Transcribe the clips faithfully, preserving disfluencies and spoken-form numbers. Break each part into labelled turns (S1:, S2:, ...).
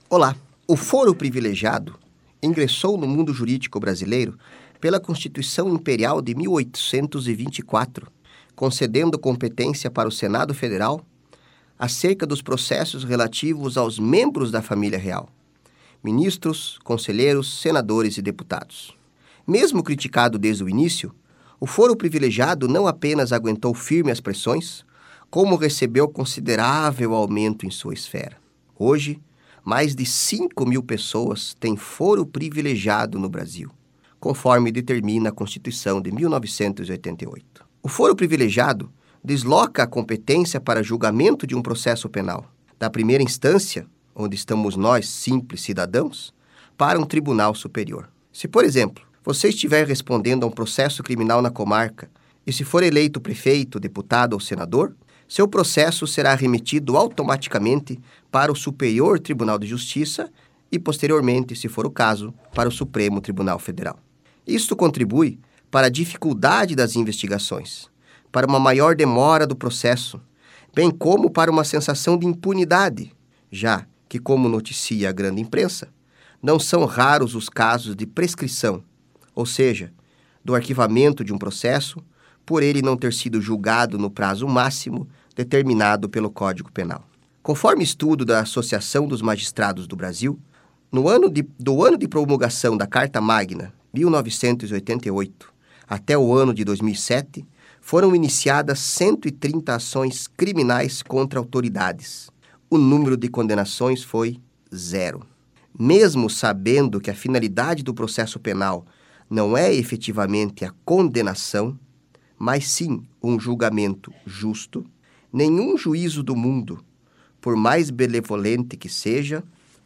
S1: Olá! O foro privilegiado ingressou no mundo jurídico brasileiro pela Constituição Imperial de mil oitocentos e vinte e quatro, concedendo competência para o Senado Federal acerca dos processos relativos aos membros da família real, ministros, conselheiros, senadores e deputados. Mesmo criticado desde o início, o foro privilegiado não apenas aguentou firme as pressões, como recebeu considerável aumento em sua esfera. Hoje, mais de cinco mil pessoas têm foro privilegiado no Brasil, conforme determina a Constituição de mil novecentos e oitenta e oito. O foro privilegiado desloca a competência para julgamento de um processo penal, da primeira instância, onde estamos nós, simples cidadãos, para um tribunal superior. Se, por exemplo, você estiver respondendo a um processo criminal na comarca e se for eleito prefeito, deputado ou senador, seu processo será remetido automaticamente para o Superior Tribunal de Justiça e, posteriormente, se for o caso, para o Supremo Tribunal Federal. Isto contribui para a dificuldade das investigações, para uma maior demora do processo, bem como para uma sensação de impunidade, já que, como noticia a grande imprensa, não são raros os casos de prescrição, ou seja, do arquivamento de um processo por ele não ter sido julgado no prazo máximo determinado pelo Código Penal. Conforme estudo da Associação dos Magistrados do Brasil, no ano de, do ano de promulgação da Carta Magna, mil novecentos e oitenta e oito, até o ano de dois mil e sete, foram iniciadas cento e trinta ações criminais contra autoridades. O número de condenações foi zero. Mesmo sabendo que a finalidade do processo penal não é efetivamente a condenação, mas sim um julgamento justo, nenhum juízo do mundo, por mais benevolente que seja,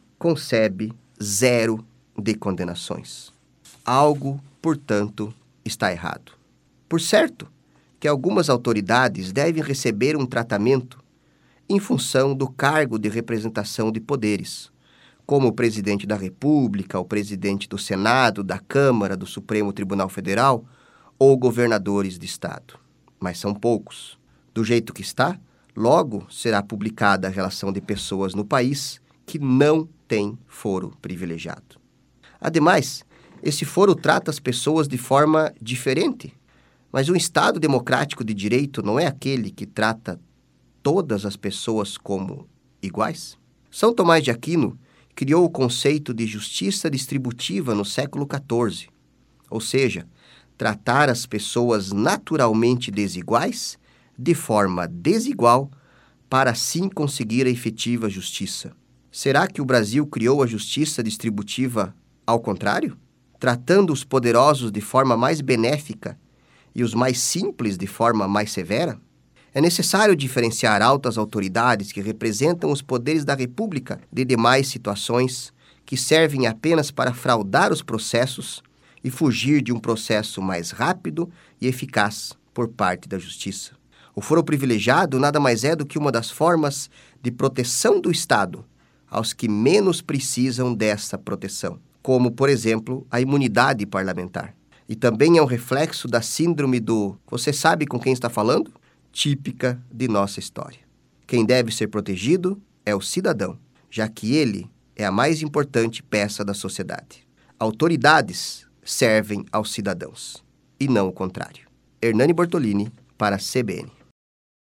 S1: concebe zero de condenações. Algo, portanto, está errado. Por certo que algumas autoridades devem receber um tratamento em função do cargo de representação de poderes, como o presidente da República, o presidente do Senado, da Câmara, do Supremo Tribunal Federal ou governadores de estado. Mas são poucos. Do jeito que está, logo será publicada a relação de pessoas no país que não têm foro privilegiado. Ademais, esse foro trata as pessoas de forma diferente, mas um Estado democrático de direito não é aquele que trata todas as pessoas como iguais? São Tomás de Aquino criou o conceito de justiça distributiva no século quatorze, ou seja, tratar as pessoas naturalmente desiguais de forma desigual para assim conseguir a efetiva justiça. Será que o Brasil criou a justiça distributiva ao contrário? Tratando os poderosos de forma mais benéfica e os mais simples de forma mais severa? É necessário diferenciar altas autoridades que representam os poderes da República de demais situações que servem apenas para fraudar os processos e fugir de um processo mais rápido e eficaz por parte da Justiça. O foro privilegiado nada mais é do que uma das formas de proteção do Estado aos que menos precisam dessa proteção, como, por exemplo, a imunidade parlamentar. E também é um reflexo da síndrome do "você sabe com quem está falando?", típica de nossa história. Quem deve ser protegido é o cidadão, já que ele é a mais importante peça da sociedade. Autoridades servem aos cidadãos, e não o contrário. Hernani Bortolini, para a C B N.